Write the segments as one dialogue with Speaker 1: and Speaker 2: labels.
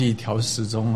Speaker 1: 一条时钟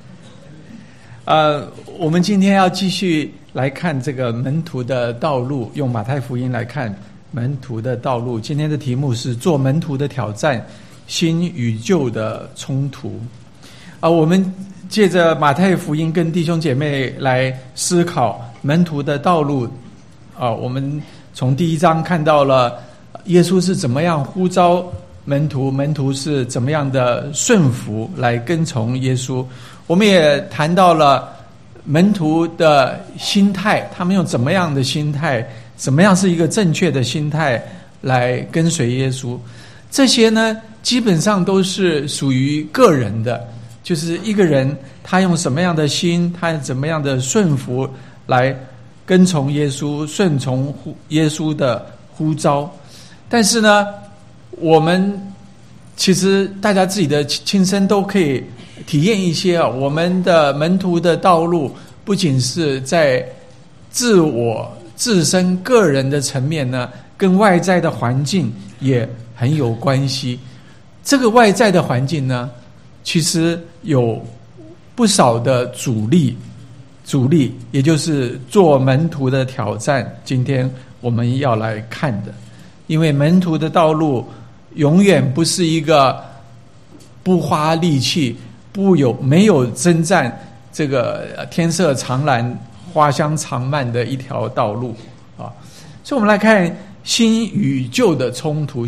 Speaker 1: 我们今天要继续来看这个门徒的道路，用马太福音来看门徒的道路。今天的题目是做门徒的挑战，新与旧的冲突。我们借着马太福音跟弟兄姐妹来思考门徒的道路。我们从第一章看到了耶稣是怎么样呼召门徒，门徒是怎么样的顺服来跟从耶稣。我们也谈到了门徒的心态，他们用怎么样的心态，怎么样是一个正确的心态来跟随耶稣。这些呢，基本上都是属于个人的，就是一个人他用什么样的心，他怎么样的顺服来跟从耶稣，顺从耶稣的呼召。但是呢，我们其实大家自己的亲身都可以体验一些我们的门徒的道路不仅是在自我自身个人的层面呢，跟外在的环境也很有关系。这个外在的环境呢，其实有不少的阻力，也就是做门徒的挑战，今天我们要来看的。因为门徒的道路永远不是一个不花力气、没有征战这个天色常蓝、花香常漫的一条道路啊。所以我们来看新与旧的冲突。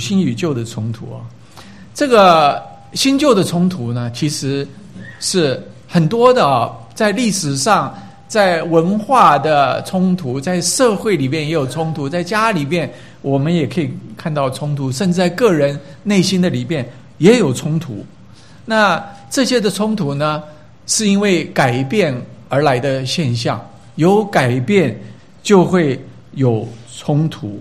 Speaker 1: 这个新旧的冲突呢，其实是很多的在历史上，在文化的冲突，在社会里面也有冲突，在家里面我们也可以看到冲突，甚至在个人内心的里面也有冲突。那这些的冲突呢，是因为改变而来的现象，有改变就会有冲突。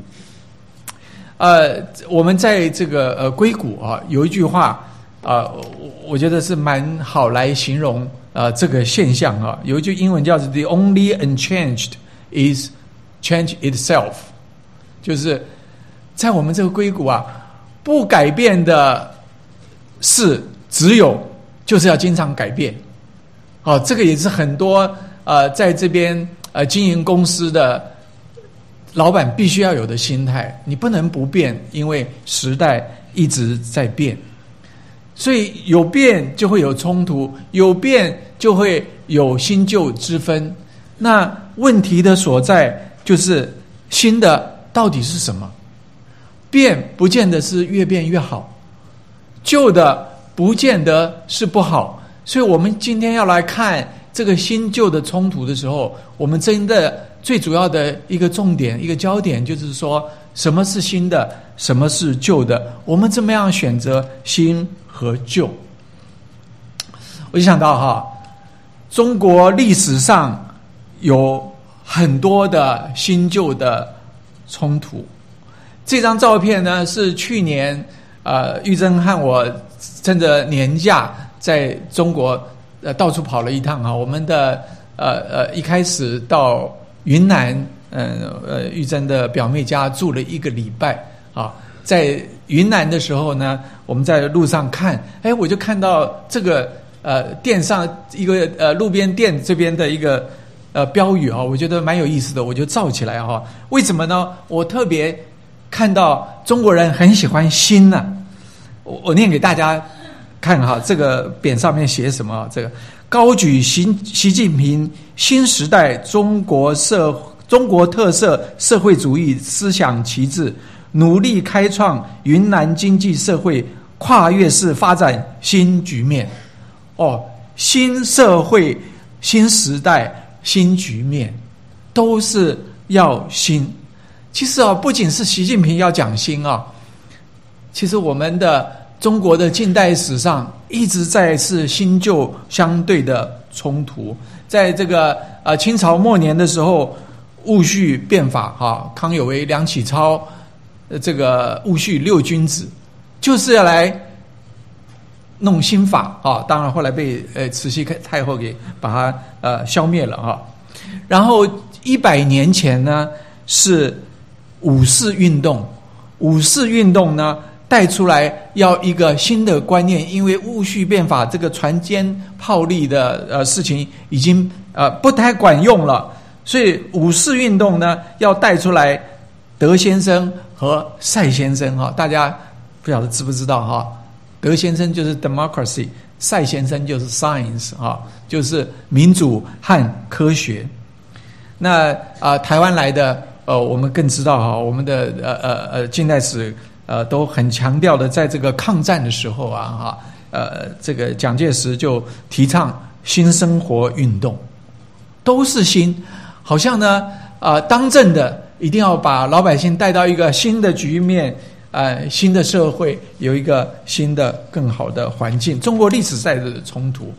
Speaker 1: 我们在这个硅谷有一句话我觉得是蛮好来形容这个现象有一句英文叫做 "The only unchanged is change itself"， 就是在我们这个硅谷不改变的事就是要经常改变。这个也是很多在这边经营公司的老板必须要有的心态，你不能不变，因为时代一直在变。所以有变就会有冲突，有变就会有新旧之分。那问题的所在就是新的到底是什么？变不见得是越变越好，旧的不见得是不好。所以我们今天要来看这个新旧的冲突的时候，我们真的最主要的一个重点，一个焦点，就是说什么是新的，什么是旧的，我们怎么样选择新和旧。我就想到中国历史上有很多的新旧的冲突。这张照片呢，是去年玉珍和我趁着年假在中国到处跑了一趟我们的一开始到云南玉珍的表妹家住了1个礼拜在云南的时候呢，我们在路上看，我就看到这个店上一个路边店这边的一个标语我觉得蛮有意思的，我就照起来为什么呢？我特别看到中国人很喜欢新呢。我念给大家看这个匾上面写什么？这个高举习近平新时代中国特色社会主义思想旗帜，努力开创云南经济社会跨越式发展新局面。新社会、新时代、新局面，都是要新。其实不仅是习近平要讲新其实我们的中国的近代史上一直在是新旧相对的冲突。在这个清朝末年的时候，戊戌变法康有为、梁启超这个戊戌6君子就是要来弄新法当然后来被慈禧太后给把它消灭了然后100年前呢是五四运动呢带出来要一个新的观念，因为戊戌变法这个船坚炮利的事情已经不太管用了，所以五四运动呢要带出来德先生和赛先生哈，大家不晓得知不知道哈？德先生就是 democracy， 赛先生就是 science 哈，就是民主和科学。那台湾来的我们更知道哈，我们的近代史都很强调的，在这个抗战的时候啊这个蒋介石就提倡新生活运动，都是新，好像呢当政的一定要把老百姓带到一个新的局面，新的社会，有一个新的更好的环境。中国历史在的冲突，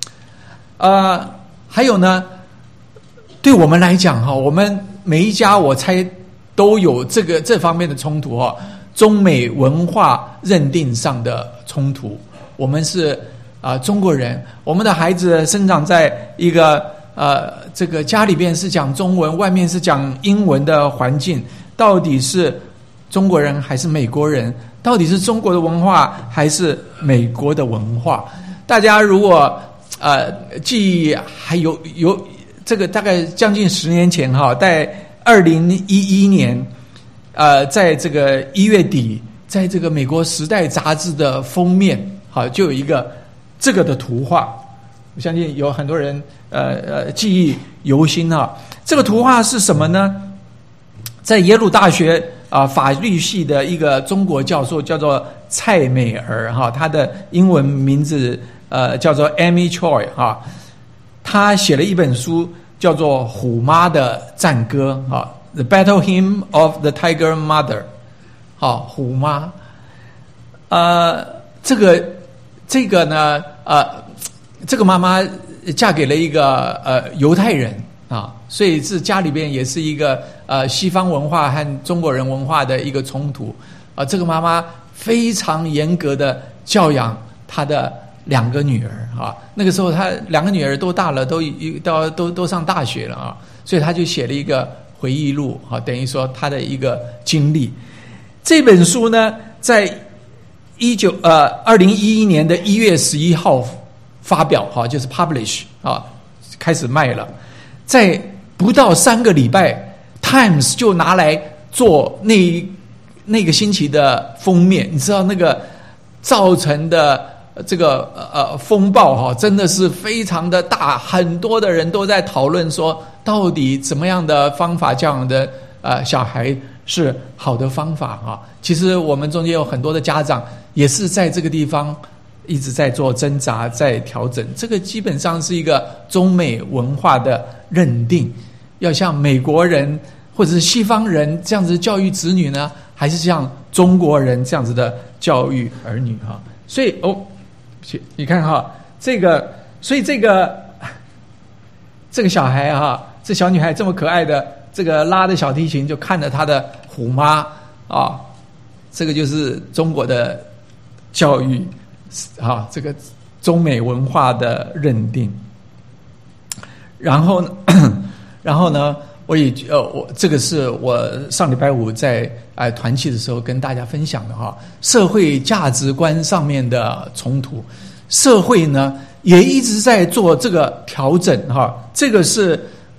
Speaker 1: 还有呢，对我们来讲哈，我们每一家我猜都有这方面的冲突哈。中美文化认定上的冲突，我们是中国人，我们的孩子生长在一个这个家里边是讲中文，外面是讲英文的环境，到底是中国人还是美国人？到底是中国的文化还是美国的文化？大家如果记忆还有这个大概将近10年前哈，在2011年。在这个1月底，在这个美国《时代》杂志的封面，就有一个这个的图画，我相信有很多人记忆犹新啊。这个图画是什么呢？在耶鲁大学法律系的一个中国教授叫做蔡美儿哈，他的英文名字叫做 Amy Choi 哈，他写了一本书叫做《虎妈的战歌》哈。The Battle Hymn of the Tiger Mother， 好，虎妈，这个呢，这个妈妈嫁给了一个犹太人啊，所以是家里边也是一个西方文化和中国人文化的一个冲突啊。这个妈妈非常严格的教养她的2个女儿啊，那个时候她2个女儿都大了，都上大学了啊，所以她就写了一个回忆录啊，等于说他的一个经历。这本书呢，在2011年的1月11号发表哈，就是 publish 啊，开始卖了。在不到3个礼拜 ，Times 就拿来做那个星期的封面。你知道那个造成的这个风暴哈，真的是非常的大，很多的人都在讨论说，到底怎么样的方法教养的小孩是好的方法啊？其实我们中间有很多的家长也是在这个地方一直在做挣扎，在调整。这个基本上是一个中美文化的认定，要像美国人或者是西方人这样子教育子女呢，还是像中国人这样子的教育儿女哈？所以你看哈，所以这个小孩哈，这小女孩这么可爱的，这个拉着小提琴就看着她的虎妈啊，这个就是中国的教育啊，这个中美文化的认定。然后呢，我这个是我上礼拜五在团契的时候跟大家分享的哈，社会价值观上面的冲突，社会呢也一直在做这个调整哈。这个是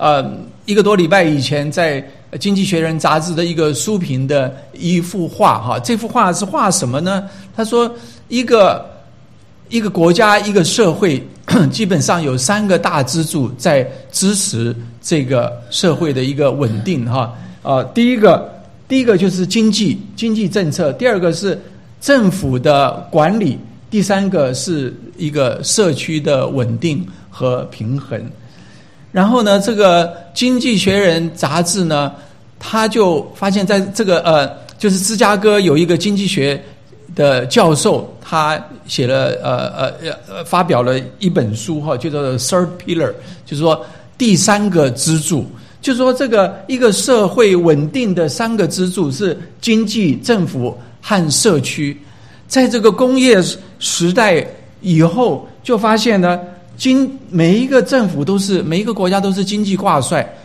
Speaker 1: 1个多礼拜以前在《经济学人》杂志的一个书评的一幅画哈。这幅画是画什么呢？他说一个国家一个社会基本上有3个大支柱在支持这个社会的一个稳定哈。第一个就是经济政策，第2个是政府的管理，第3个是一个社区的稳定和平衡。然后呢，这个《经济学人》杂志呢，他就发现在这个就是芝加哥有一个经济学的教授，他写了发表了一本书哈，叫做 Third Pillar， 就是说第3个支柱，就是说这个一个社会稳定的3个支柱是经济、政府和社区。在这个工业时代以后，就发现呢，每一个政府每一个国家都是经济挂帅，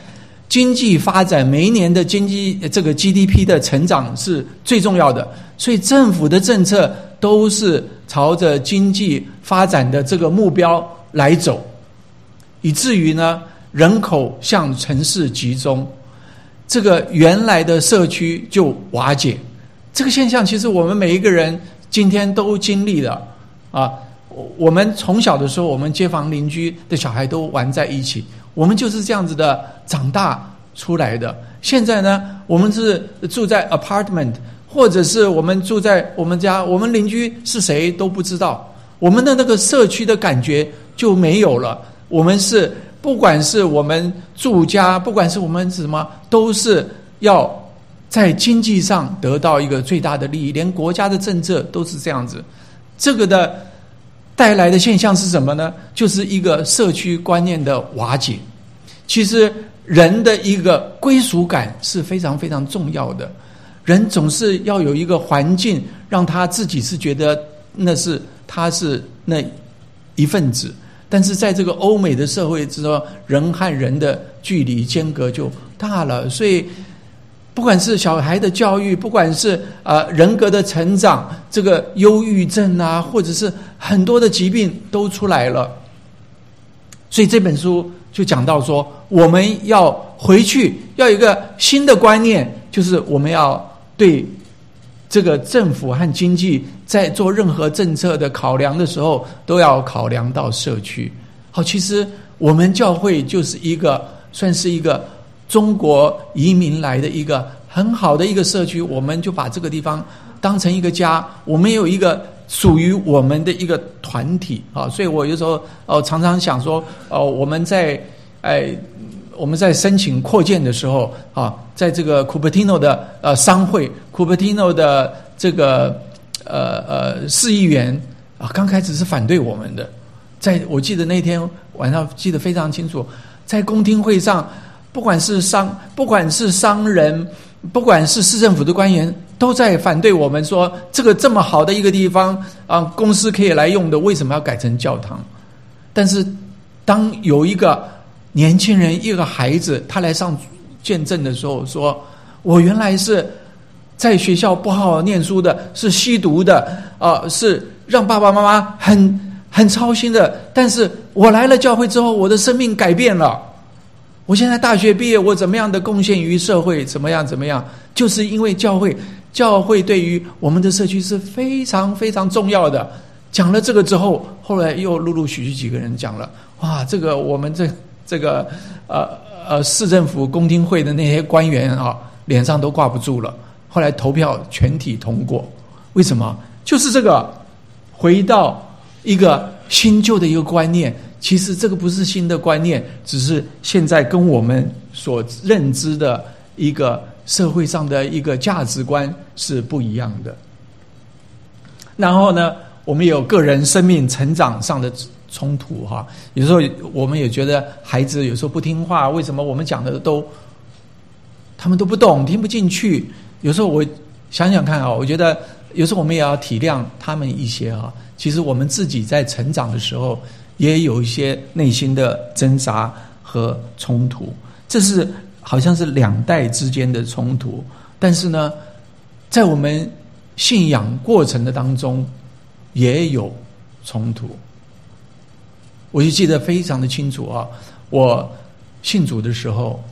Speaker 1: 经济发展每一年的经济这个 GDP 的成长是最重要的，所以政府的政策都是朝着经济发展的这个目标来走，以至于呢人口向城市集中，这个原来的社区就瓦解。这个现象其实我们每一个人今天都经历了啊。我们从小的时候，我们街坊邻居的小孩都玩在一起，我们就是这样子的长大出来的。现在呢，我们是住在 apartment， 或者是我们住在我们家，我们邻居是谁都不知道，我们的那个社区的感觉就没有了。我们是不管是我们住家，不管是我们什么，都是要在经济上得到一个最大的利益，连国家的政策都是这样子。这个的带来的现象是什么呢？就是一个社区观念的瓦解。其实人的一个归属感是非常非常重要的，人总是要有一个环境让他自己是觉得他是那一份子。但是在这个欧美的社会之中，人和人的距离间隔就大了，所以不管是小孩的教育，不管是人格的成长，这个忧郁症啊，或者是很多的疾病都出来了。所以这本书就讲到说，我们要回去，要有一个新的观念，就是我们要对这个政府和经济在做任何政策的考量的时候，都要考量到社区。好，其实我们教会就是算是一个中国移民来的一个很好的一个社区，我们就把这个地方当成一个家，我们有一个属于我们的一个团体啊。所以我有时候常常想说，我们在申请扩建的时候啊，在这个 Cupertino 的商会 ，Cupertino 的这个市议员啊，刚开始是反对我们的。我记得那天晚上记得非常清楚，在公听会上，不管是商人，不管是市政府的官员，都在反对我们说，这么好的一个地方啊，公司可以来用的，为什么要改成教堂？但是当有一个年轻人，一个孩子，他来上见证的时候，说我原来是在学校不好好念书的，是吸毒的，是让爸爸妈妈很操心的，但是我来了教会之后，我的生命改变了。我现在大学毕业，我怎么样的贡献于社会，怎么样，就是因为教会对于我们的社区是非常非常重要的。讲了这个之后，后来又陆陆续续几个人讲了，哇，这个我们这个市政府公听会的那些官员啊，脸上都挂不住了。后来投票全体通过，为什么？就是这个回到一个新旧的一个观念。其实这个不是新的观念，只是现在跟我们所认知的一个社会上的一个价值观是不一样的。然后呢，我们有个人生命成长上的冲突哈，有时候我们也觉得孩子有时候不听话，为什么我们讲的他们都不懂，听不进去？有时候我想想看啊，我觉得有时候我们也要体谅他们一些啊。其实我们自己在成长的时候，也有一些内心的挣扎和冲突，这是好像是两代之间的冲突。但是呢，在我们信仰过程的当中也有冲突。我就记得非常的清楚啊，我信主的时候，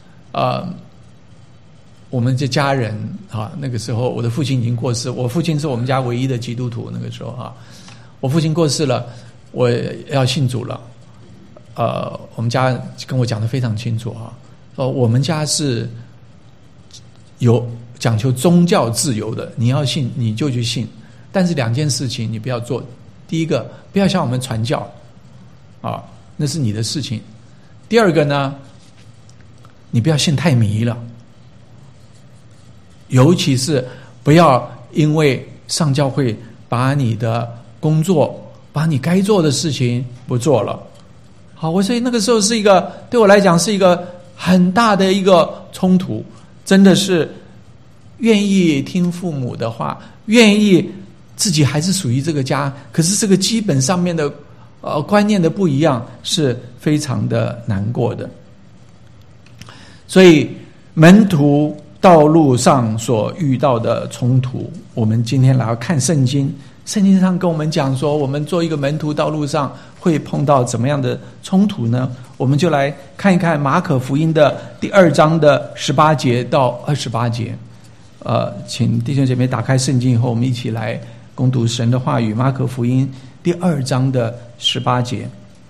Speaker 1: 我们这家人啊，那个时候我的父亲已经过世，我父亲是我们家唯一的基督徒。那个时候啊，我父亲过世了，我要信主了。我们家跟我讲得非常清楚啊，我们家是有讲求宗教自由的，你要信你就去信，但是两件事情你不要做。第一个，不要向我们传教啊，那是你的事情。第二个呢，你不要信太迷了，尤其是不要因为上教会把你的工作，把你该做的事情不做了。好，所以那个时候是一个对我来讲是一个很大的一个冲突，真的是愿意听父母的话，愿意自己还是属于这个家，可是这个基本上面的观念的不一样，是非常的难过的。 所以门徒道路上所遇到的冲突，我们今天来看圣经，圣经上跟我们讲说，我们做一个门徒道路上会碰到怎么样的冲突呢？我们就来看一看马可福音的第2章的18节到28节。请弟兄姐妹打开圣经以后，我们一起来攻读神的话语。马可福音第2章的18节。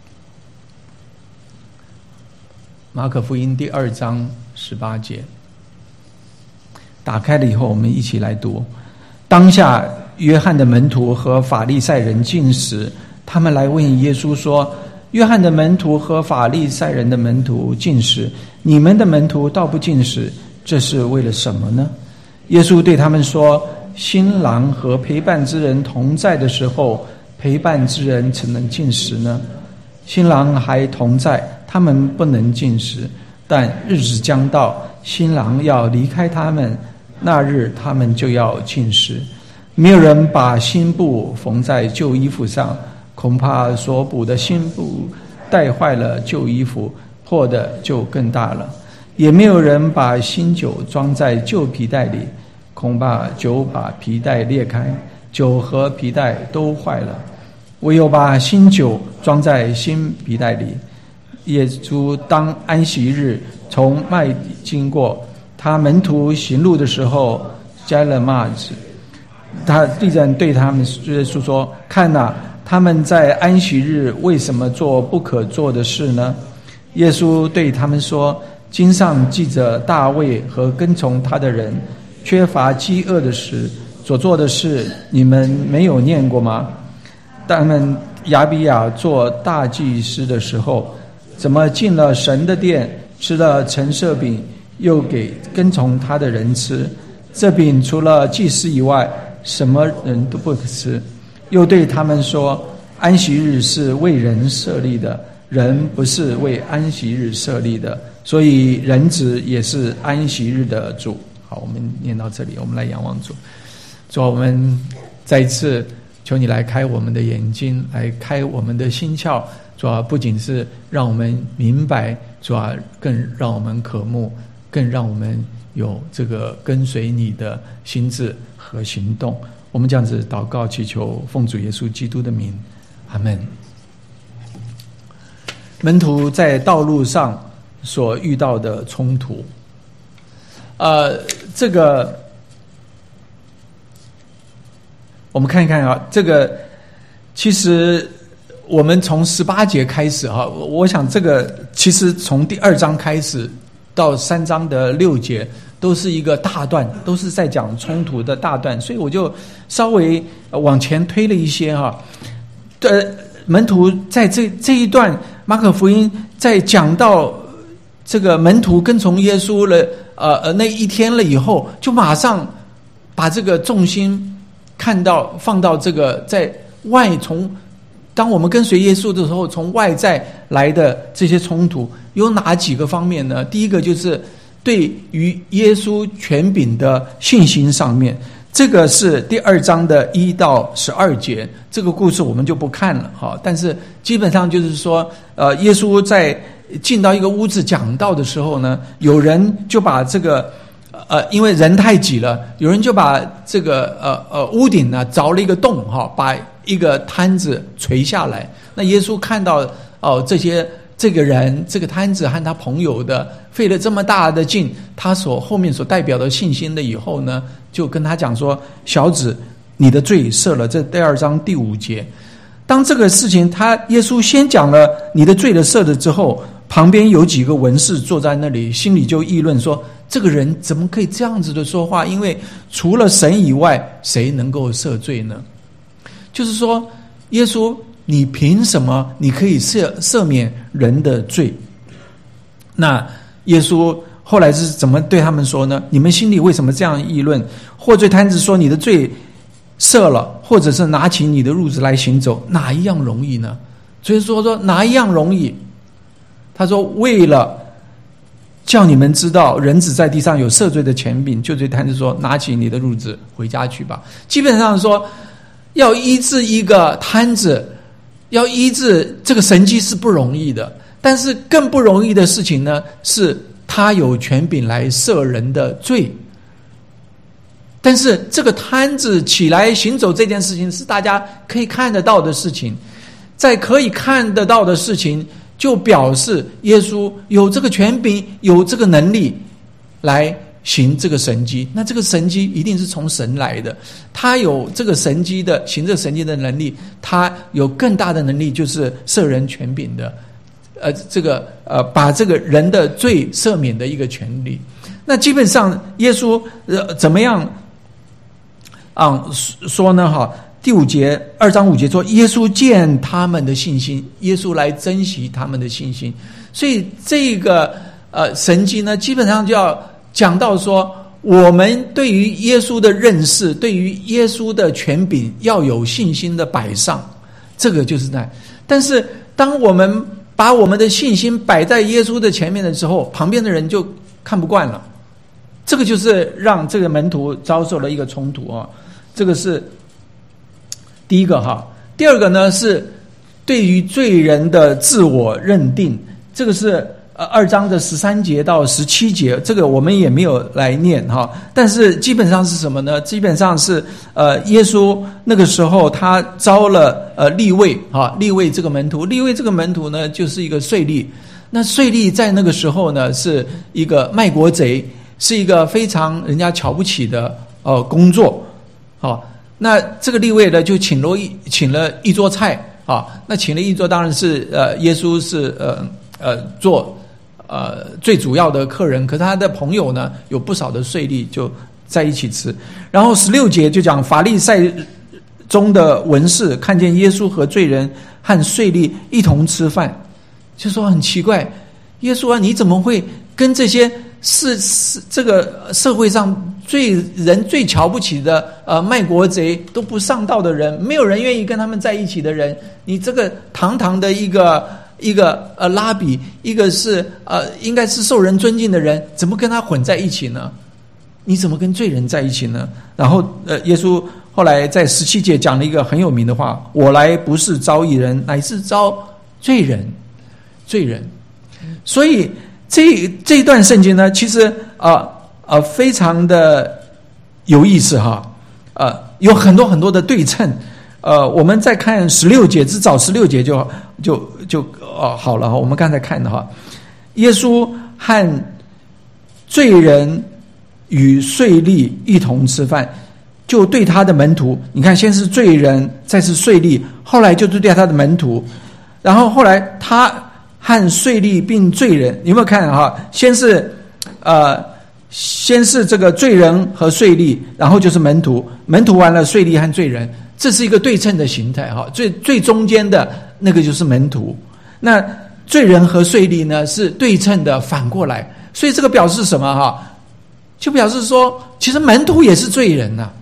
Speaker 1: 马可福音第2章18节，打开了以后，我们一起来读。当下约翰的门徒和法利赛人进食，他们来问耶稣说：约翰的门徒和法利赛人的门徒进食，你们的门徒倒不进食，这是为了什么呢？耶稣对他们说：新郎和陪伴之人同在的时候，陪伴之人怎能进食呢？新郎还同在，他们不能进食，但日子将到，新郎要离开他们，那日他们就要进食。没有人把新布缝在旧衣服上，恐怕所补的新布带坏了旧衣服，破的就更大了。也没有人把新酒装在旧皮袋里，恐怕酒把皮袋裂开，酒和皮袋都坏了。唯有把新酒装在新皮袋里。耶稣当安息日从麦地经过，他门徒行路的时候摘了麦子，他必然对他们说：看哪，他们在安息日为什么做不可做的事呢？耶稣对他们说：经上记着大卫和跟从他的人缺乏饥饿的时所做的事，你们没有念过吗？他们亚比亚做大祭司的时候，怎么进了神的殿，吃了陈设饼，又给跟从他的人吃？这饼除了祭司以外，什么人都不可吃。又对他们说：安息日是为人设立的，人不是为安息日设立的，所以人子也是安息日的主。好，我们念到这里，我们来仰望主。主啊，我们再一次求你来开我们的眼睛，来开我们的心窍。主啊，不仅是让我们明白，主啊，更让我们渴慕，更让我们有这个跟随你的心志和行动。我们这样子祷告祈求，奉主耶稣基督的名，阿们。门徒在道路上所遇到的冲突，这个我们看一看啊，这个其实我们从18节开始啊，我想这个其实从第2章开始到3章的6节都是一个大段，都是在讲冲突的大段，所以我就稍微往前推了一些哈。门徒在这一段马可福音在讲到这个门徒跟从耶稣了那一天了以后，就马上把这个重心放到这个在当我们跟随耶稣的时候，从外在来的这些冲突有哪几个方面呢？第一个就是对于耶稣权柄的信心上面，这个是第2章的1到12节，这个故事我们就不看了哈。但是基本上就是说，耶稣在进到一个屋子讲道的时候呢，有人就把这个因为人太挤了，有人就把这个屋顶呢凿了一个洞哈，把一个摊子垂下来。那耶稣看到这个人这个摊子和他朋友的费了这么大的劲，他后面所代表的信心的以后呢，就跟他讲说：小子，你的罪赦了。这第2章第5节。当这个事情耶稣先讲了你的罪的赦了之后，旁边有几个文士坐在那里，心里就议论说：这个人怎么可以这样子的说话？因为除了神以外，谁能够赦罪呢？就是说，耶稣，你凭什么你可以赦免人的罪？那耶稣后来是怎么对他们说呢？你们心里为什么这样议论？获罪摊子说你的罪赦了，或者是拿起你的褥子来行走，哪一样容易呢？所以说哪一样容易？他说为了叫你们知道人子在地上有赦罪的权柄，就对摊子说拿起你的褥子回家去吧。基本上说要医治一个摊子，要医治这个神迹是不容易的，但是更不容易的事情呢，是他有权柄来赦人的罪。但是这个摊子起来行走这件事情是大家可以看得到的事情，在可以看得到的事情，就表示耶稣有这个权柄，有这个能力来行这个神迹。那这个神迹一定是从神来的，他有这个神迹的行这个神迹的能力，他有更大的能力，就是赦人权柄的把这个人的罪赦免的一个权利。那基本上耶稣怎么样说呢？第5节2章5节说，耶稣见他们的信心，耶稣来珍惜他们的信心。所以这个神迹呢，基本上就要讲到说，我们对于耶稣的认识，对于耶稣的权柄要有信心的摆上，这个就是那。但是当我们把我们的信心摆在耶稣的前面的时候，旁边的人就看不惯了。这个就是让这个门徒遭受了一个冲突啊。这个是第一个哈。第二个呢，是对于罪人的自我认定，这个是2章的13节到17节，这个我们也没有来念哈。但是基本上是什么呢？基本上是耶稣那个时候他招了利未哈，利未这个门徒，利未这个门徒呢就是一个税吏。那税吏在那个时候呢是一个卖国贼，是一个非常人家瞧不起的工作。那这个利未呢就请了一桌菜那请了一桌，当然是耶稣是做最主要的客人，可是他的朋友呢有不少的税吏就在一起吃。然后16节就讲法利赛中的文士看见耶稣和罪人和税吏一同吃饭，就说很奇怪，耶稣啊，你怎么会跟这些这个社会上最瞧不起的卖国贼都不上道的人，没有人愿意跟他们在一起的人，你这个堂堂的一个拉比，一个是应该是受人尊敬的人，怎么跟他混在一起呢？你怎么跟罪人在一起呢？然后耶稣后来在17节讲了一个很有名的话，我来不是招义人，乃是招罪人。所以这一段圣经呢，其实非常的有意思哈，有很多很多的对称。我们再看16节，只找16节就好了哈。我们刚才看的哈，耶稣和罪人与税吏一同吃饭，就对他的门徒，你看先是罪人，再是税吏，后来就是对他的门徒，然后后来他和税吏并罪人，有没有看哈？先是这个罪人和税吏，然后就是门徒完了，税吏和罪人，这是一个对称的形态哈。最中间的那个就是门徒，那罪人和税吏呢是对称的反过来，所以这个表示什么哈？就表示说，其实门徒也是罪人呐。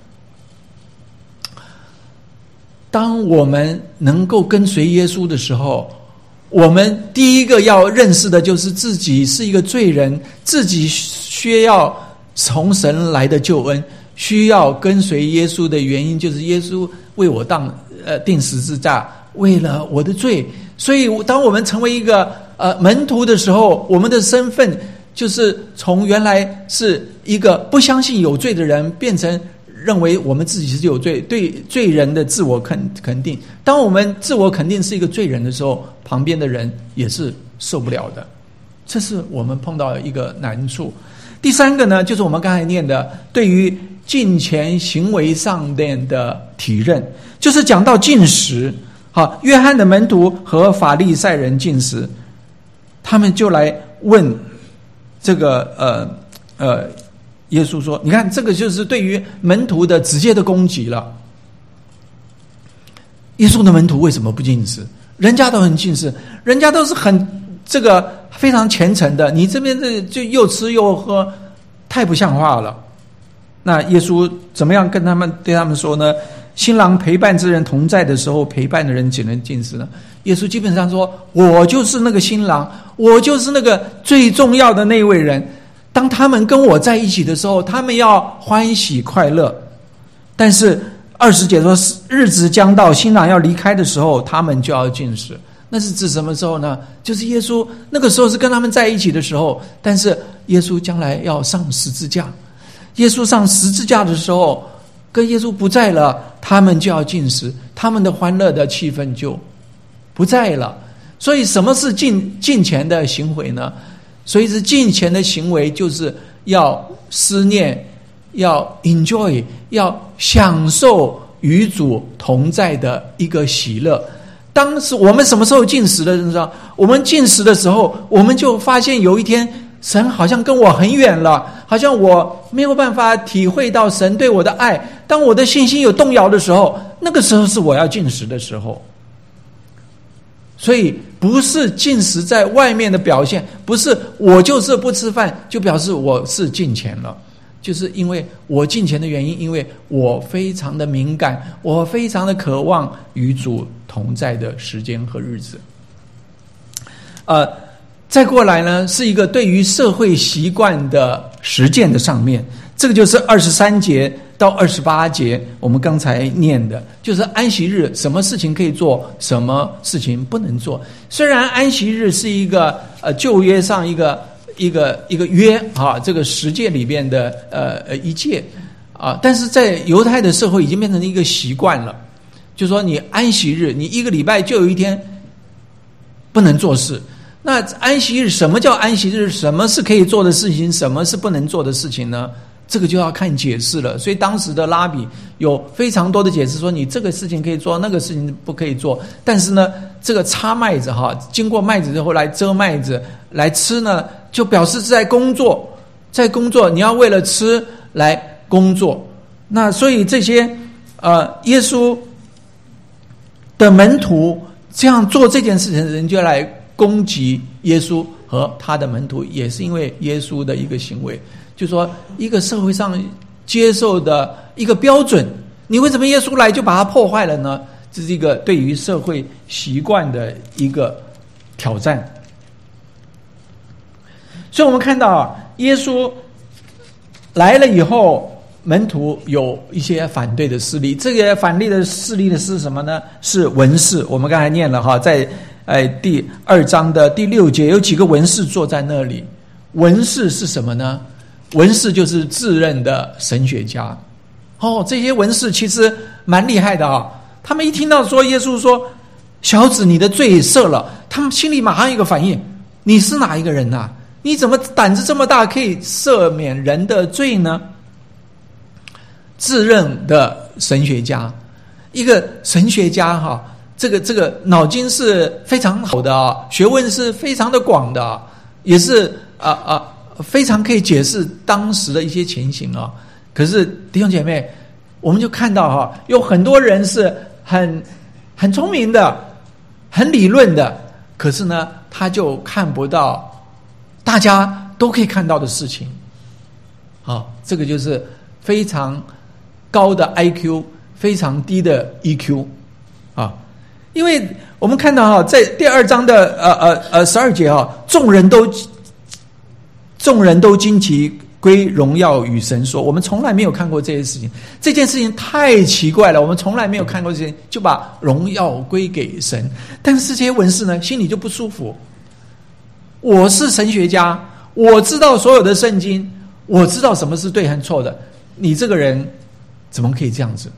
Speaker 1: 当我们能够跟随耶稣的时候，我们第一个要认识的就是自己是一个罪人，自己需要从神来的救恩，需要跟随耶稣的原因就是耶稣为我钉十字架，为了我的罪。所以当我们成为一个门徒的时候，我们的身份就是从原来是一个不相信有罪的人，变成认为我们自己是有罪，对罪人的自我肯定。当我们自我肯定是一个罪人的时候，旁边的人也是受不了的，这是我们碰到一个难处。第三个呢，就是我们刚才念的对于敬虔行为上面的体认，就是讲到禁食。好，约翰的门徒和法利赛人禁食，他们就来问这个耶稣说，你看这个就是对于门徒的直接的攻击了。耶稣的门徒为什么不禁食？人家都很禁食，人家都是很非常虔诚的，你这边就又吃又喝，太不像话了。那耶稣怎么样对他们说呢？新郎陪伴之人同在的时候，陪伴的人只能禁食呢？耶稣基本上说，我就是那个新郎，我就是那个最重要的那位人，当他们跟我在一起的时候，他们要欢喜快乐。但是20节说，日子将到，新郎要离开的时候，他们就要禁食。 那是指什么时候呢？就是耶稣那个时候是跟他们在一起的时候，但是耶稣将来要上十字架。耶稣上十字架的时候，跟耶稣不在了，他们就要禁食，他们的欢乐的气氛就不在了。所以什么是敬虔的行为呢？所以是敬虔的行为就是要思念，要 enjoy， 要享受与主同在的一个喜乐。当时我们什么时候进食的时候，我们进食的时候，我们就发现有一天神好像跟我很远了，好像我没有办法体会到神对我的爱。当我的信心有动摇的时候，那个时候是我要进食的时候。所以不是进食在外面的表现，不是我就是不吃饭就表示我是敬虔了，就是因为我敬虔的原因，因为我非常的敏感，我非常的渴望与主同在的时间和日子。再过来呢，是一个对于社会习惯的实践的上面，这个就是23节到28节我们刚才念的，就是安息日什么事情可以做，什么事情不能做。虽然安息日是一个旧约上一个约啊，这个十诫里边的一诫啊，但是在犹太的社会已经变成一个习惯了，就是说你安息日，你一个礼拜就有一天不能做事。那安息日，什么叫安息日？什么是可以做的事情，什么是不能做的事情呢？这个就要看解释了。所以当时的拉比有非常多的解释，说你这个事情可以做，那个事情不可以做。但是呢，这个插麦子经过麦子之后来遮麦子来吃呢，就表示是在工作，在工作，你要为了吃来工作。那所以这些耶稣的门徒这样做这件事情的人，就来攻击耶稣和他的门徒，也是因为耶稣的一个行为，就是说一个社会上接受的一个标准，你为什么耶稣来就把它破坏了呢？这是一个对于社会习惯的一个挑战。所以我们看到耶稣来了以后，门徒有一些反对的势力，这个反对的势力的是什么呢？是文士。我们刚才念了在第2章的第6节，有几个文士坐在那里。文士是什么呢？文士就是自认的神学家。这些文士其实蛮厉害的他们一听到说耶稣说小子你的罪赦了，他们心里马上一个反应，你是哪一个人啊？你怎么胆子这么大，可以赦免人的罪呢？自认的神学家，一个神学家这个脑筋是非常好的学问是非常的广的也是非常可以解释当时的一些情形可是弟兄姐妹，我们就看到有很多人是很聪明的，很理论的，可是呢，他就看不到大家都可以看到的事情这个就是非常高的 IQ， 非常低的 EQ因为我们看到在第2章的12节众人都惊奇归荣耀与神说，我们从来没有看过这些事情，这件事情太奇怪了，我们从来没有看过这些，就把荣耀归给神。但是这些文士呢，心里就不舒服。我是神学家，我知道所有的圣经，我知道什么是对和错的，你这个人怎么可以这样子？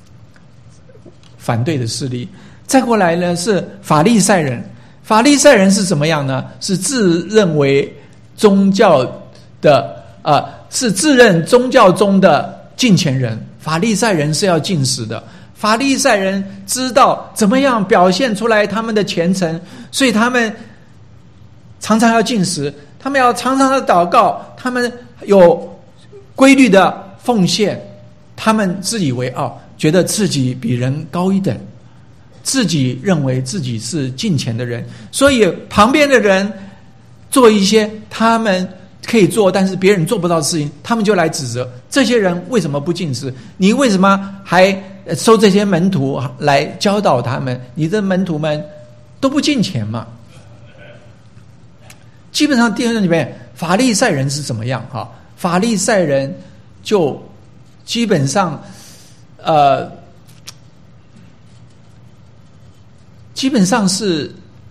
Speaker 1: 反对的势力。再过来呢是法利赛人。法利赛人是怎么样呢？是自认为宗教的是自认宗教中的敬虔人。法利赛人是要禁食的，法利赛人知道怎么样表现出来他们的虔诚，所以他们常常要禁食，他们要常常的祷告，他们有规律的奉献，他们自以为傲，觉得自己比人高一等，自己认为自己是敬虔的人，所以旁边的人做一些他们可以做但是别人做不到的事情，他们就来指责这些人为什么不禁食，你为什么还收这些门徒来教导他们，你的门徒们都不敬虔嘛。基本上弟兄姊妹，法利赛人是怎么样法利赛人就基本上是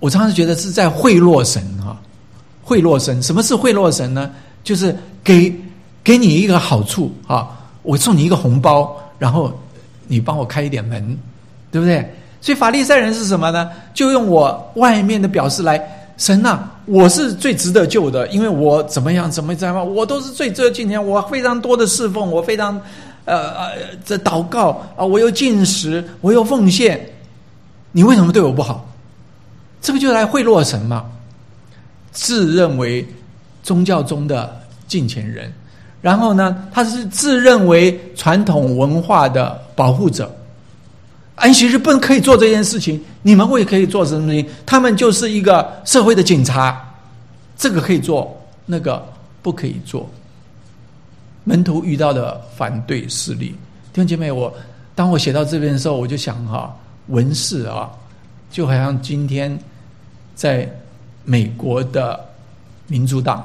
Speaker 1: 我常常觉得是在贿赂神啊，贿赂神。什么是贿赂神呢？就是给你一个好处啊，我送你一个红包，然后你帮我开一点门，对不对？所以法利赛人是什么呢？就用我外面的表示来，神啊，我是最值得救的，因为我怎么样，我都是最值得敬虔，我非常多的侍奉，我非常这祷告啊，我又禁食，我又奉献，你为什么对我不好？这个就来贿赂神嘛，自认为宗教中的敬虔人，然后呢，他是自认为传统文化的保护者。安息日不可以做这件事情，你们会可以做什么事情？他们就是一个社会的警察，这个可以做，那个不可以做。门徒遇到的反对势力，弟兄姐妹，当我写到这边的时候，我就想文士就好像今天在美国的民主党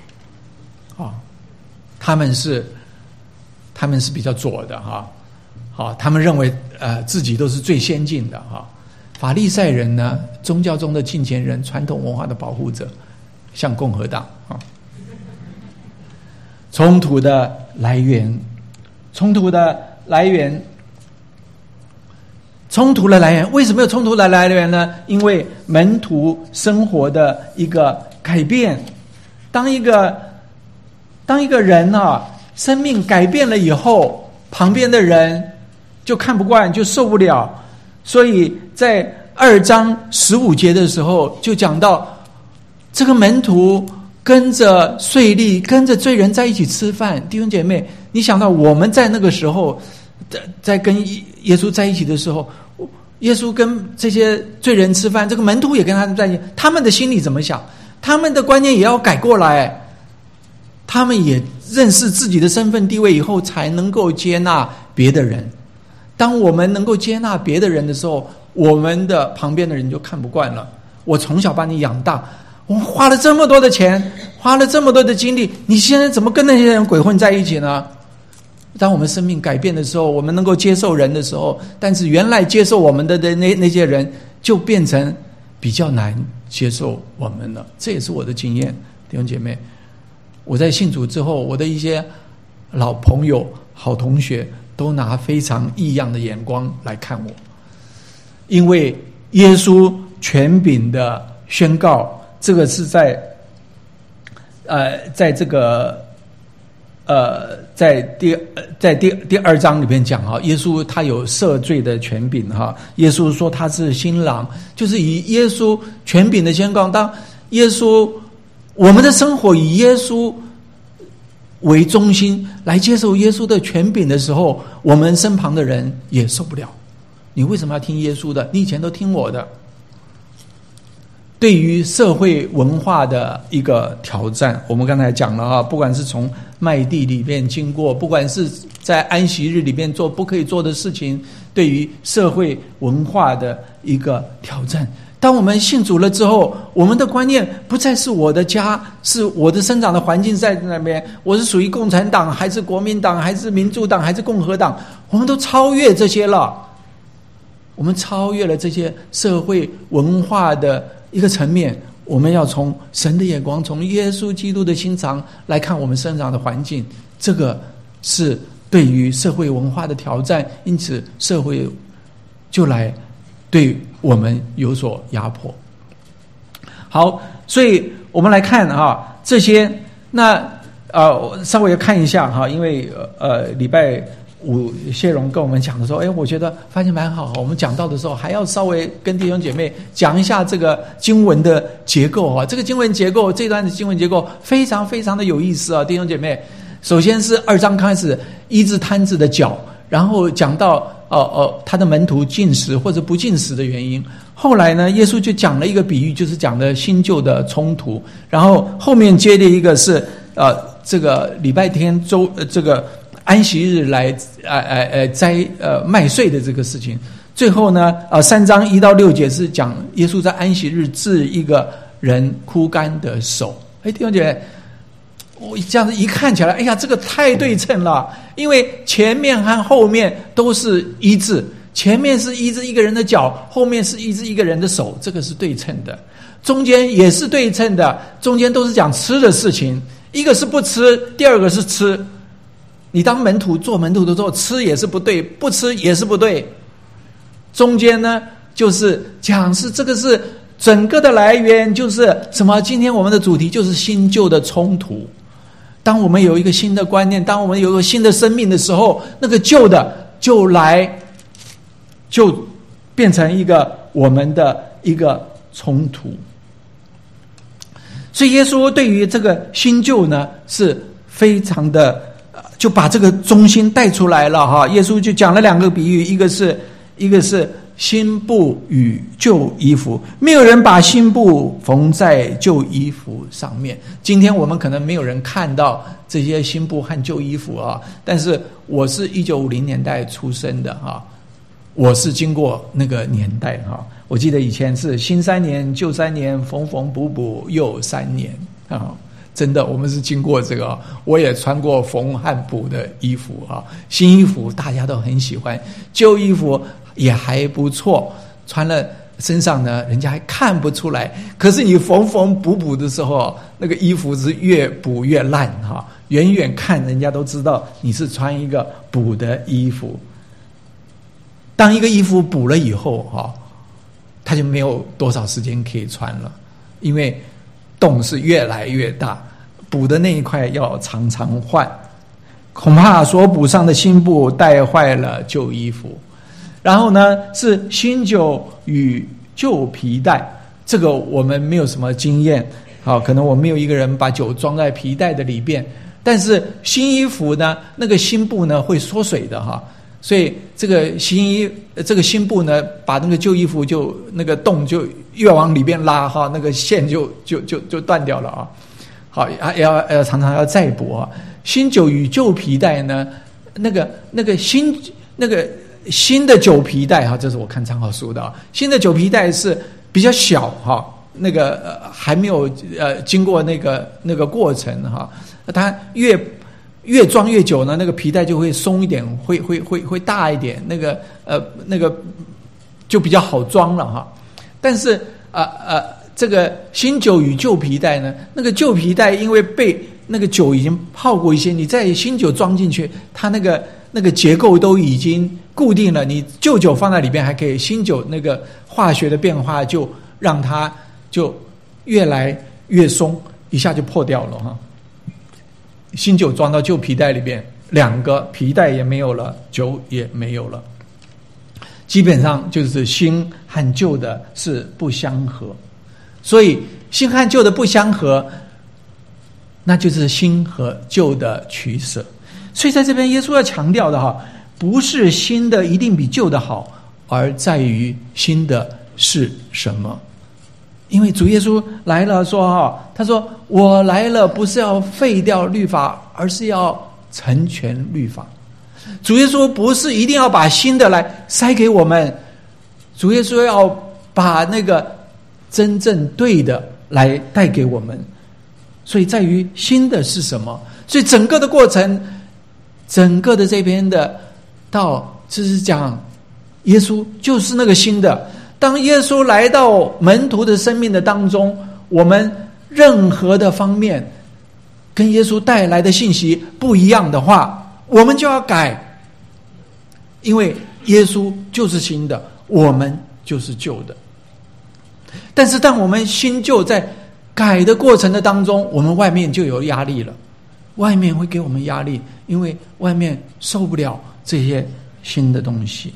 Speaker 1: 他们是比较左的他们认为自己都是最先进的法利赛人呢，宗教中的敬虔人，传统文化的保护者，像共和党冲突的来源，为什么有冲突的来源呢？因为门徒生活的一个改变。当一个人生命改变了以后，旁边的人就看不惯，就受不了。所以在2章15节的时候就讲到，这个门徒跟着税吏，跟着罪人在一起吃饭。弟兄姐妹，你想到我们在那个时候在跟耶稣在一起的时候，耶稣跟这些罪人吃饭，这个门徒也跟他们在一起，他们的心里怎么想？他们的观念也要改过来，他们也认识自己的身份地位以后，才能够接纳别的人。当我们能够接纳别的人的时候，我们的旁边的人就看不惯了。我从小把你养大，我花了这么多的钱，花了这么多的精力，你现在怎么跟那些人鬼混在一起呢？当我们生命改变的时候，我们能够接受人的时候，但是原来接受我们的那些人就变成比较难接受我们了。这也是我的经验，弟兄姐妹。我在信主之后，我的一些老朋友、好同学都拿非常异样的眼光来看我，因为耶稣权柄的宣告，这个是在这个在第2章里面讲耶稣他有赦罪的权柄耶稣说他是新郎，就是以耶稣权柄的宣告。当耶稣我们的生活以耶稣为中心来接受耶稣的权柄的时候，我们身旁的人也受不了。你为什么要听耶稣的？你以前都听我的。对于社会文化的一个挑战，我们刚才讲了不管是从麦地里面经过，不管是在安息日里面做不可以做的事情，对于社会文化的一个挑战。当我们信主了之后，我们的观念不再是我的家，是我的生长的环境在那边，我是属于共产党还是国民党还是民主党还是共和党，我们都超越这些了。我们超越了这些社会文化的一个层面，我们要从神的眼光，从耶稣基督的心肠来看我们生长的环境，这个是对于社会文化的挑战。因此社会就来对我们有所压迫。好，所以我们来看这些。那稍微看一下因为礼拜5谢荣跟我们讲的时候，我觉得发现蛮好。我们讲到的时候还要稍微跟弟兄姐妹讲一下这个经文的结构这个经文结构，这段的经文结构非常非常的有意思弟兄姐妹。首先是2章开始医治瘫子的脚，然后讲到他的门徒禁食或者不禁食的原因。后来呢，耶稣就讲了一个比喻，就是讲了新旧的冲突。然后后面接的一个是这个礼拜天这个安息日来摘麦穗的这个事情。最后呢3章1到6节是讲耶稣在安息日治一个人枯干的手。弟兄姐妹，我这样子一看起来，这个太对称了，因为前面和后面都是医治， 前面是医治一个人的脚，后面是医治一个人的手，这个是对称的。中间也是对称的，中间都是讲吃的事情，一个是不吃，第二个是吃。你当门徒做门徒的时候，吃也是不对，不吃也是不对。中间呢，就是讲是这个是整个的来源，就是什么？今天我们的主题就是新旧的冲突。当我们有一个新的观念，当我们有一个新的生命的时候，那个旧的就变成一个我们的一个冲突。所以耶稣对于这个新旧呢，是非常的就把这个中心带出来了哈。耶稣就讲了两个比喻，一个是新布与旧衣服，没有人把新布缝在旧衣服上面。今天我们可能没有人看到这些新布和旧衣服啊，但是我是1950年代出生的哈，我是经过那个年代哈。我记得以前是新3年旧3年，缝缝补补又3年啊。真的，我们是经过这个，我也穿过缝和补的衣服啊。新衣服大家都很喜欢，旧衣服也还不错，穿了身上呢，人家还看不出来。可是你缝缝补补的时候，那个衣服是越补越烂哈，远远看人家都知道你是穿一个补的衣服。当一个衣服补了以后哈，它就没有多少时间可以穿了，因为洞是越来越大，补的那一块要常常换，恐怕所补上的新布带坏了旧衣服。然后呢，是新酒与旧皮带，这个我们没有什么经验，好，可能我没有一个人把酒装在皮带的里边。但是新衣服呢，那个新布呢会缩水的哈，所以这个新布呢，把那个旧衣服就那个洞就越往里边拉哈，那个线就断掉了啊。好，要常常要再补啊。新酒与旧皮带呢，那个新的酒皮带哈，这是我看参考书的啊。新的酒皮带是比较小哈，那个还没有经过那个过程哈，它越装越久呢，那个皮带就会松一点，会大一点，那个就比较好装了哈。但是这个新酒与旧皮带呢，那个旧皮带因为被那个酒已经泡过一些，你再新酒装进去，它那个结构都已经固定了，你旧酒放在里边还可以，新酒那个化学的变化就让它就越来越松，一下就破掉了哈。新酒装到旧皮带里边，两个皮带也没有了，酒也没有了，基本上就是新和旧的是不相合。所以新和旧的不相合，那就是新和旧的取舍。所以在这边耶稣要强调的哈，不是新的一定比旧的好，而在于新的是什么。因为主耶稣来了说哈，他说我来了不是要废掉律法，而是要成全律法。主耶稣不是一定要把新的来塞给我们，主耶稣要把那个真正对的来带给我们。所以在于新的是什么。所以整个的过程，整个的这边的道就是讲耶稣就是那个新的。当耶稣来到门徒的生命的当中，我们任何的方面跟耶稣带来的信息不一样的话，我们就要改，因为耶稣就是新的，我们就是旧的。但是当我们新旧在改的过程的当中，我们外面就有压力了，外面会给我们压力，因为外面受不了这些新的东西。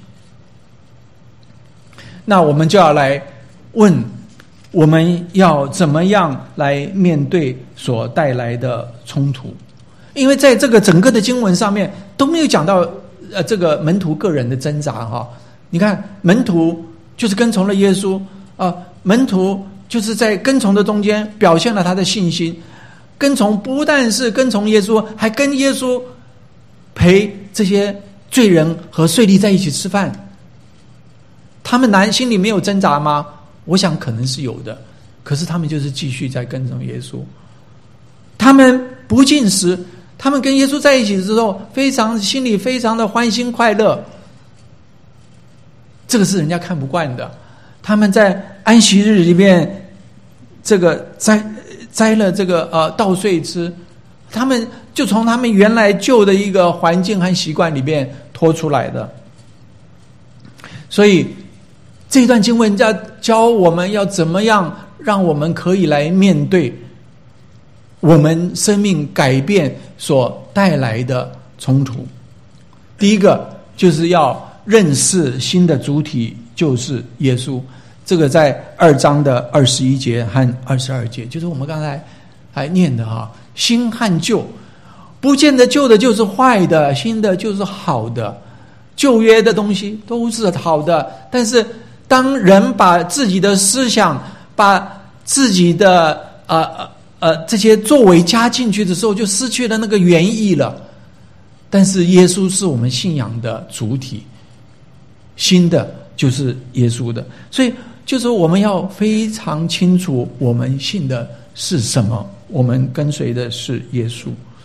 Speaker 1: 那我们就要来问，我们要怎么样来面对所带来的冲突？因为在这个整个的经文上面都没有讲到这个门徒个人的挣扎哈。你看门徒就是跟从了耶稣门徒就是在跟从的中间表现了他的信心，跟从不但是跟从耶稣，还跟耶稣陪这些罪人和税吏在一起吃饭。他们心里没有挣扎吗？我想可能是有的，可是他们就是继续在跟从耶稣。他们不进食，他们跟耶稣在一起之后，心里非常的欢欣快乐。 这个是人家看不惯的。他们在安息日里面，这个摘了这个稻穗吃，他们就从他们原来旧的一个环境和习惯里面脱出来的。所以这段经文要教我们要怎么样让我们可以来面对我们生命改变所带来的冲突。第一个就是要认识新的主体，就是耶稣。这个在2章的21节和22节，就是我们刚才还念的哈，新和旧，不见得旧的就是坏的，新的就是好的。旧约的东西都是好的，但是当人把自己的思想、把自己的这些作为加进去的时候，就失去了那个原意了。但是耶稣是我们信仰的主体，新的就是耶稣的，所以就是我们要非常清楚我们信的是什么，我们跟随的是耶稣。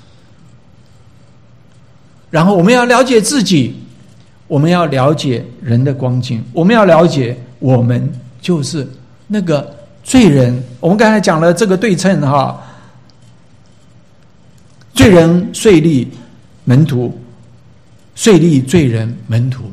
Speaker 1: 然后我们要了解自己，我们要了解人的光景，我们要了解我们就是那个罪人。我们刚才讲了这个对称哈，罪人税吏门徒，税吏罪人门徒。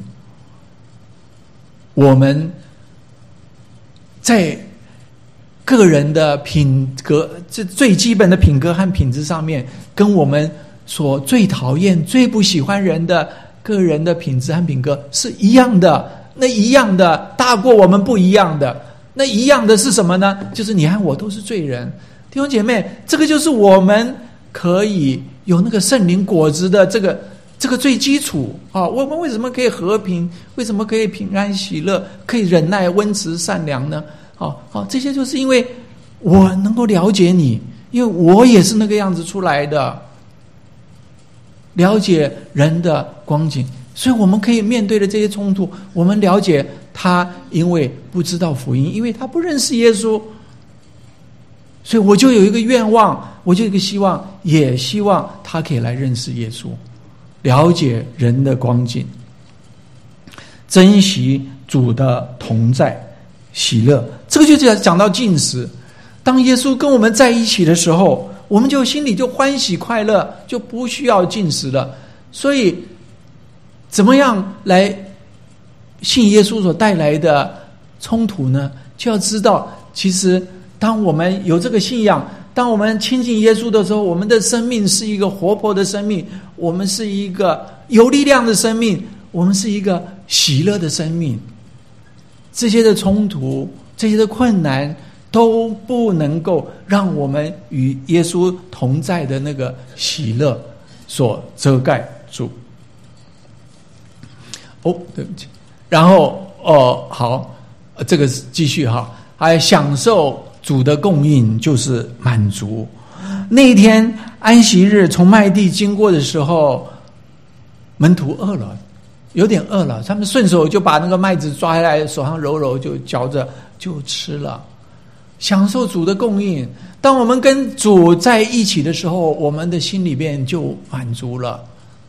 Speaker 1: 我们在个人的品格，这最基本的品格和品质上面，跟我们所最讨厌、最不喜欢人的个人的品质和品格是一样的。那一样的大过我们不一样的。那一样的是什么呢？就是你和我都是罪人。弟兄姐妹，这个就是我们可以有那个圣灵果子的这个最基础啊！我们为什么可以和平？为什么可以平安喜乐？可以忍耐、温慈、善良呢？这些就是因为我能够了解你，因为我也是那个样子出来的，了解人的光景，所以我们可以面对的这些冲突，我们了解他因为不知道福音，因为他不认识耶稣，所以我就有一个愿望，我就有一个希望，也希望他可以来认识耶稣，了解人的光景，珍惜主的同在喜乐。这个就讲到禁食，当耶稣跟我们在一起的时候，我们就心里就欢喜快乐，就不需要禁食了。所以怎么样来信耶稣所带来的冲突呢？就要知道，其实当我们有这个信仰，当我们亲近耶稣的时候，我们的生命是一个活泼的生命，我们是一个有力量的生命，我们是一个喜乐的生命。这些的冲突，这些的困难都不能够让我们与耶稣同在的那个喜乐所遮盖住。对不起。然后好，这个继续哈，还享受主的供应就是满足。那一天安息日从麦地经过的时候，门徒饿了，有点饿了，他们顺手就把那个麦子抓下来，手上揉揉就嚼着就吃了，享受主的供应。当我们跟主在一起的时候，我们的心里面就满足了。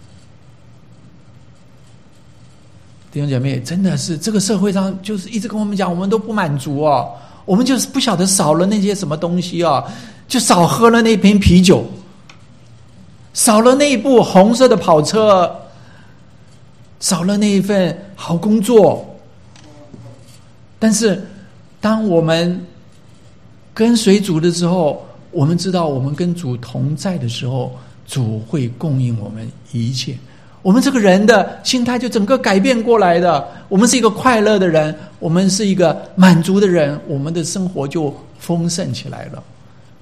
Speaker 1: 弟兄姐妹，真的是这个社会上就是一直跟我们讲，我们都不满足哦，我们就是不晓得少了那些什么东西哦，就少喝了那瓶啤酒，少了那一部红色的跑车，少了那一份好工作。但是当我们跟随主的时候，我们知道我们跟主同在的时候，主会供应我们一切，我们这个人的心态就整个改变过来的。我们是一个快乐的人，我们是一个满足的人，我们的生活就丰盛起来了。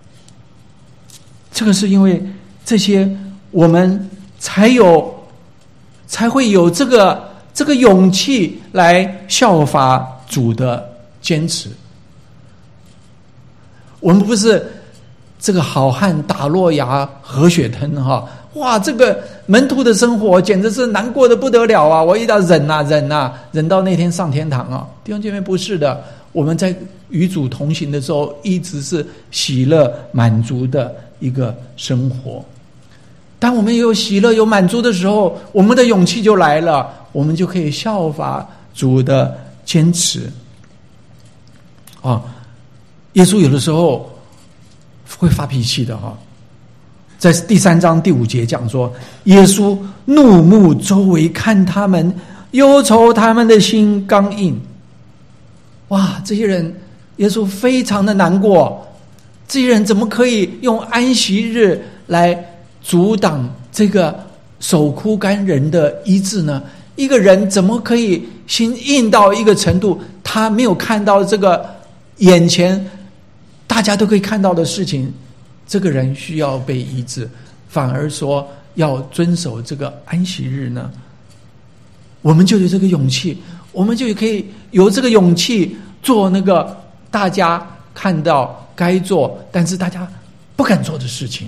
Speaker 1: 这个是因为这些，我们才会有这个勇气来效法主的坚持。我们不是这个好汉打落牙和血吞哈，哇，这个门徒的生活简直是难过的不得了啊！我一定要忍啊忍啊，忍到那天上天堂啊！弟兄姐妹，不是的，我们在与主同行的时候，一直是喜乐满足的一个生活。当我们有喜乐有满足的时候，我们的勇气就来了，我们就可以效法主的坚持耶稣有的时候会发脾气的在第3章第5节讲说，耶稣怒目周围看他们，忧愁他们的心刚硬。哇，这些人耶稣非常的难过，这些人怎么可以用安息日来阻挡这个手枯干人的医治呢？一个人怎么可以心硬到一个程度，他没有看到这个眼前大家都可以看到的事情，这个人需要被医治，反而说要遵守这个安息日呢？我们就有这个勇气，我们就可以有这个勇气做那个大家看到该做但是大家不敢做的事情，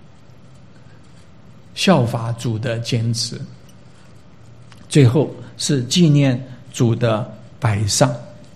Speaker 1: 效法主的坚持。最后是纪念主的摆上，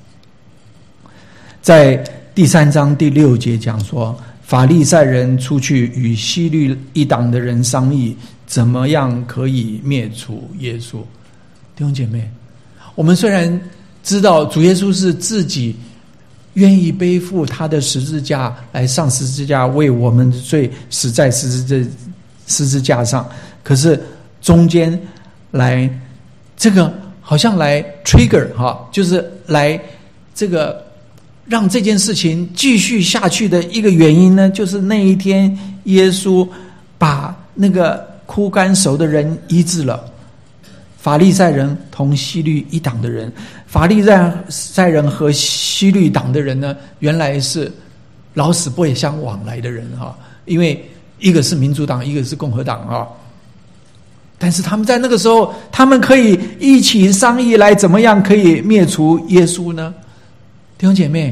Speaker 1: 在第3章第6节讲说，法利赛人出去与希律一党的人商议，怎么样可以灭除耶稣。弟兄姐妹，我们虽然知道主耶稣是自己愿意背负他的十字架来上十字架，为我们的罪死在十字架上，可是中间来这个好像来 trigger 就是来这个让这件事情继续下去的一个原因呢，就是那一天耶稣把那个枯干熟的人医治了。法利赛人同希律一党的人，法利赛人和希律党的人呢，原来是老死不相往来的人因为一个是民主党，一个是共和党但是他们在那个时候，他们可以一起商议来怎么样可以灭除耶稣呢？弟兄姐妹，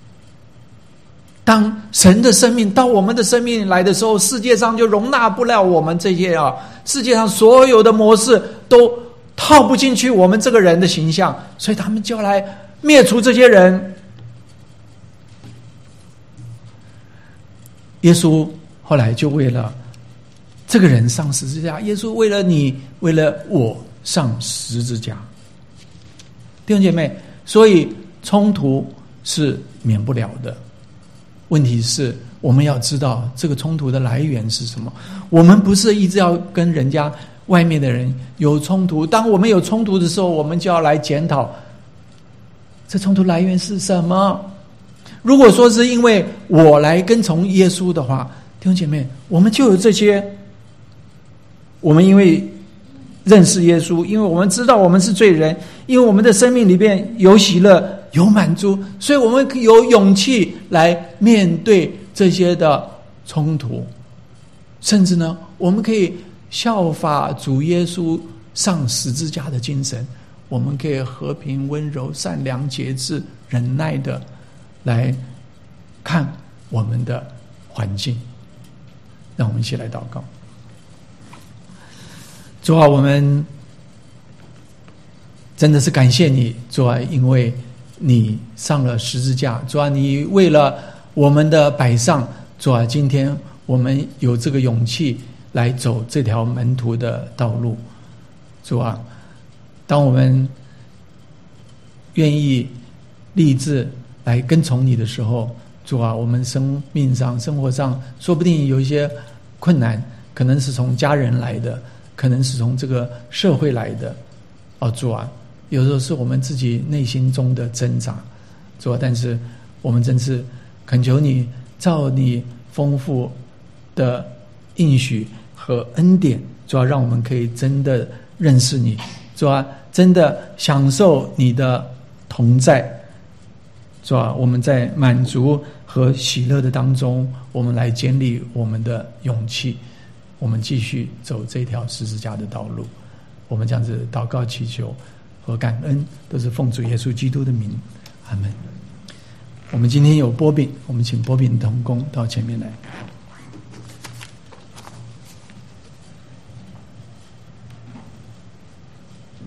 Speaker 1: 当神的生命到我们的生命来的时候，世界上就容纳不了我们这些世界上所有的模式都套不进去我们这个人的形象，所以他们就来灭除这些人。耶稣后来就为了这个人上十字架，耶稣为了你，为了我上十字架。弟兄姐妹，所以冲突是免不了的，问题是我们要知道这个冲突的来源是什么。我们不是一直要跟人家外面的人有冲突，当我们有冲突的时候，我们就要来检讨这冲突来源是什么。如果说是因为我来跟从耶稣的话，弟兄姐妹，我们就有这些，我们因为认识耶稣，因为我们知道我们是罪人，因为我们的生命里面有喜乐有满足，所以我们有勇气来面对这些的冲突。甚至呢，我们可以效法主耶稣上十字架的精神，我们可以和平温柔善良节制忍耐的来看我们的环境。让我们一起来祷告。主啊，我们真的是感谢你，主啊，因为你上了十字架，主啊，你为了我们的摆上，主啊，今天我们有这个勇气来走这条门徒的道路。主啊，当我们愿意立志来跟从你的时候，主啊，我们生命上生活上说不定有一些困难，可能是从家人来的，可能是从这个社会来的。主啊，有时候是我们自己内心中的挣扎。主啊，但是我们真是恳求你照你丰富的应许和恩典，主啊，让我们可以真的认识你，主啊，真的享受你的同在。主啊，我们在满足和喜乐的当中，我们来建立我们的勇气，我们继续走这条十字架的道路。我们这样子祷告祈求和感恩，都是奉主耶稣基督的名，阿们。我们今天有波饼，我们请波饼同工到前面来。